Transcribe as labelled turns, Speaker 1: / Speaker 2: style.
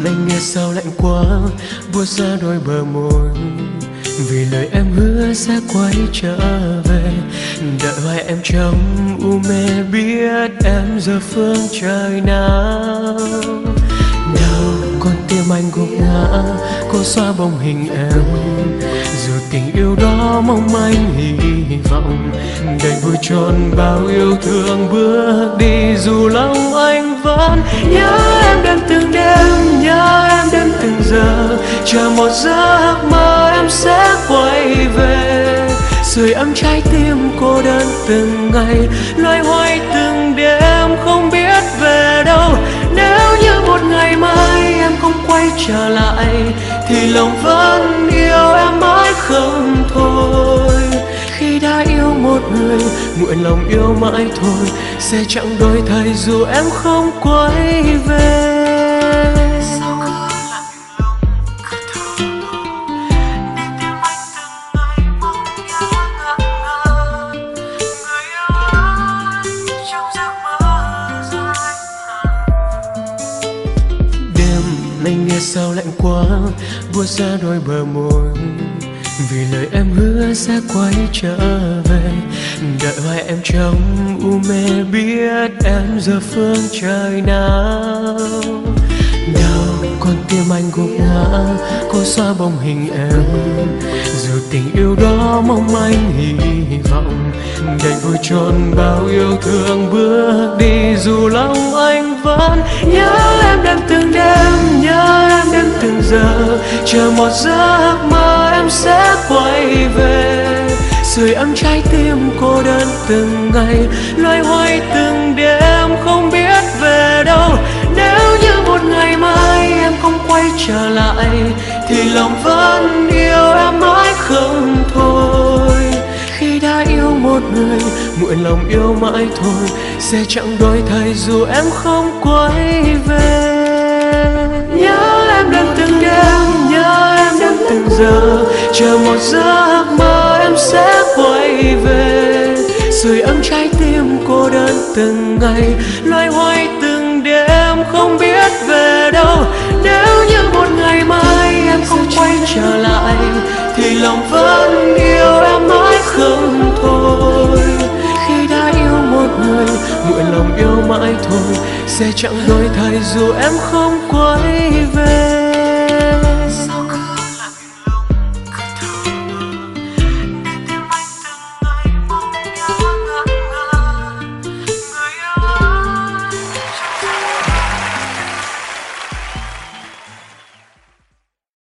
Speaker 1: anh nghe sao lạnh quá, buốt ra đôi bờ môi. Vì lời em hứa sẽ quay trở về, đợi hoài em trong u mê, biết em giờ phương trời nào. Nào con tim anh gục ngã, cô xóa bóng hình em. Dù tình yêu đó mong manh hy vọng, đầy vui tròn bao yêu thương bước đi. Dù lòng anh vẫn nhớ em đêm từng đêm, nhớ em đêm từng giờ, chờ một giấc mơ em sẽ quay về. Sưởi ấm trái tim cô đơn từng ngày, loay hoay từng đêm không biết về đâu. Nếu như một ngày mai em không quay trở lại, thì lòng vẫn yêu em mãi không thôi. Khi đã yêu một người, nguyện lòng yêu mãi thôi, sẽ chẳng đổi thay dù em không quay về. Anh nghe sao lạnh quá, buốt ra đôi bờ môi. Vì lời em hứa sẽ quay trở về, đợi hoài em trong u mê, biết em giờ phương trời nào. Nào con tim anh gục ngã, cô xóa bóng hình em. Dù tình yêu đó mong manh hy vọng, đầy vui tròn bao yêu thương bước đi. Dù lòng anh vẫn nhớ em đêm từng đêm, nhớ em đêm từng giờ, chờ một giấc mơ em sẽ quay về. Sưởi ấm trái tim cô đơn từng ngày, loay hoay từng đêm không biết về đâu. Nếu như một ngày mai em không quay trở lại, thì lòng vẫn yêu em mãi không thôi. Khi đã yêu một người, nguyện lòng yêu mãi thôi, sẽ chẳng đổi thay dù em không quay về. Nhớ em đêm từng đêm, nhớ em đêm từng giờ, chờ một giấc mơ em sẽ quay về. Sưởi ấm trái tim cô đơn từng ngày, loay hoay từng đêm không biết về đâu. Nếu như một ngày mai em không quay trở lại, thì lòng vẫn yêu em mãi không thôi. Khi đã yêu một người, nguyện lòng yêu mãi thôi, sẽ chẳng đổi thay dù em không quay